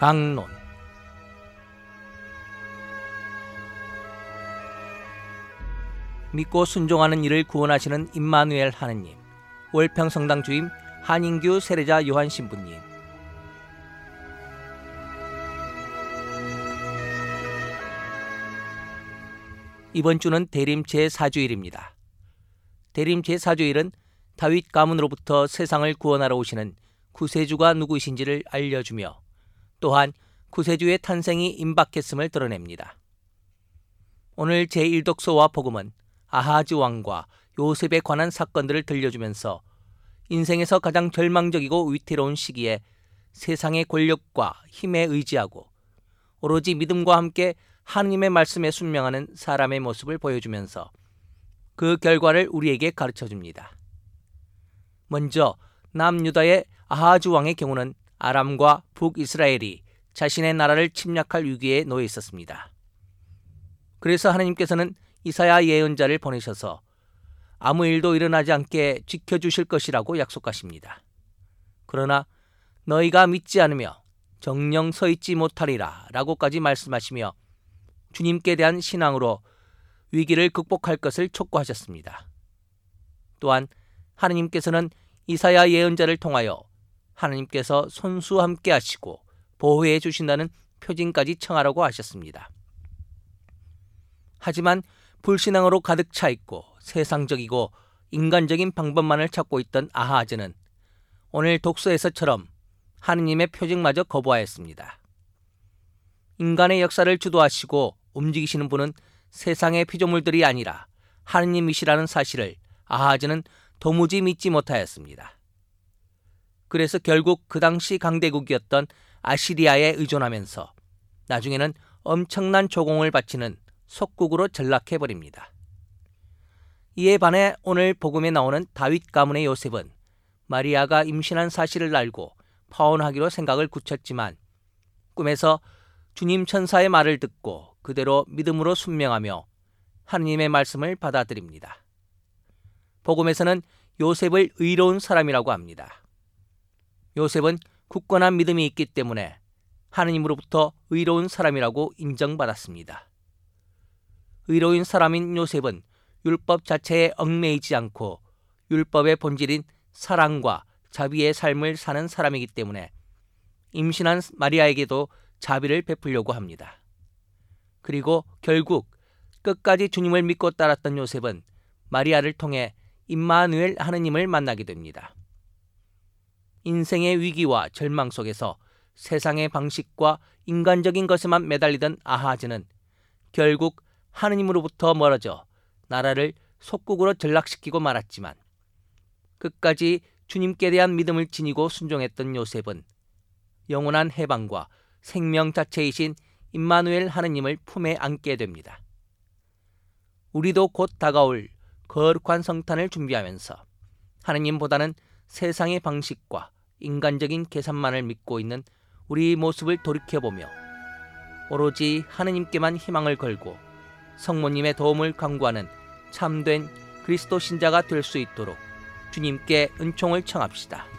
강론. 믿고 순종하는 이를 구원하시는 임마누엘 하느님, 월평성당 주임 한인규 세례자 요한 신부님, 이번 주는 대림 제4주일입니다. 대림 제4주일은 다윗 가문으로부터 세상을 구원하러 오시는 구세주가 누구이신지를 알려주며 또한 구세주의 탄생이 임박했음을 드러냅니다. 오늘 제1독서와 복음은 아하즈 왕과 요셉에 관한 사건들을 들려주면서 인생에서 가장 절망적이고 위태로운 시기에 세상의 권력과 힘에 의지하고 오로지 믿음과 함께 하느님의 말씀에 순명하는 사람의 모습을 보여주면서 그 결과를 우리에게 가르쳐줍니다. 먼저 남유다의 아하즈 왕의 경우는 아람과 북이스라엘이 자신의 나라를 침략할 위기에 놓여 있었습니다. 그래서 하나님께서는 이사야 예언자를 보내셔서 아무 일도 일어나지 않게 지켜주실 것이라고 약속하십니다. 그러나 너희가 믿지 않으며 정녕 서 있지 못하리라 라고까지 말씀하시며 주님께 대한 신앙으로 위기를 극복할 것을 촉구하셨습니다. 또한 하느님께서는 이사야 예언자를 통하여 하느님께서 손수 함께 하시고 보호해 주신다는 표징까지 청하라고 하셨습니다. 하지만 불신앙으로 가득 차 있고 세상적이고 인간적인 방법만을 찾고 있던 아하즈는 오늘 독서에서처럼 하느님의 표징마저 거부하였습니다. 인간의 역사를 주도하시고 움직이시는 분은 세상의 피조물들이 아니라 하느님이시라는 사실을 아하즈는 도무지 믿지 못하였습니다. 그래서 결국 그 당시 강대국이었던 아시리아에 의존하면서 나중에는 엄청난 조공을 바치는 속국으로 전락해버립니다. 이에 반해 오늘 복음에 나오는 다윗 가문의 요셉은 마리아가 임신한 사실을 알고 파혼하기로 생각을 굳혔지만 꿈에서 주님 천사의 말을 듣고 그대로 믿음으로 순명하며 하느님의 말씀을 받아들입니다. 복음에서는 요셉을 의로운 사람이라고 합니다. 요셉은 굳건한 믿음이 있기 때문에 하느님으로부터 의로운 사람이라고 인정받았습니다. 의로운 사람인 요셉은 율법 자체에 얽매이지 않고 율법의 본질인 사랑과 자비의 삶을 사는 사람이기 때문에 임신한 마리아에게도 자비를 베풀려고 합니다. 그리고 결국 끝까지 주님을 믿고 따랐던 요셉은 마리아를 통해 임마누엘 하느님을 만나게 됩니다. 인생의 위기와 절망 속에서 세상의 방식과 인간적인 것에만 매달리던 아하즈는 결국 하느님으로부터 멀어져 나라를 속국으로 전락시키고 말았지만 끝까지 주님께 대한 믿음을 지니고 순종했던 요셉은 영원한 해방과 생명 자체이신 임마누엘 하느님을 품에 안게 됩니다. 우리도 곧 다가올 거룩한 성탄을 준비하면서 하느님보다는 세상의 방식과 인간적인 계산만을 믿고 있는 우리 모습을 돌이켜보며 오로지 하느님께만 희망을 걸고 성모님의 도움을 간구하는 참된 그리스도 신자가 될 수 있도록 주님께 은총을 청합시다.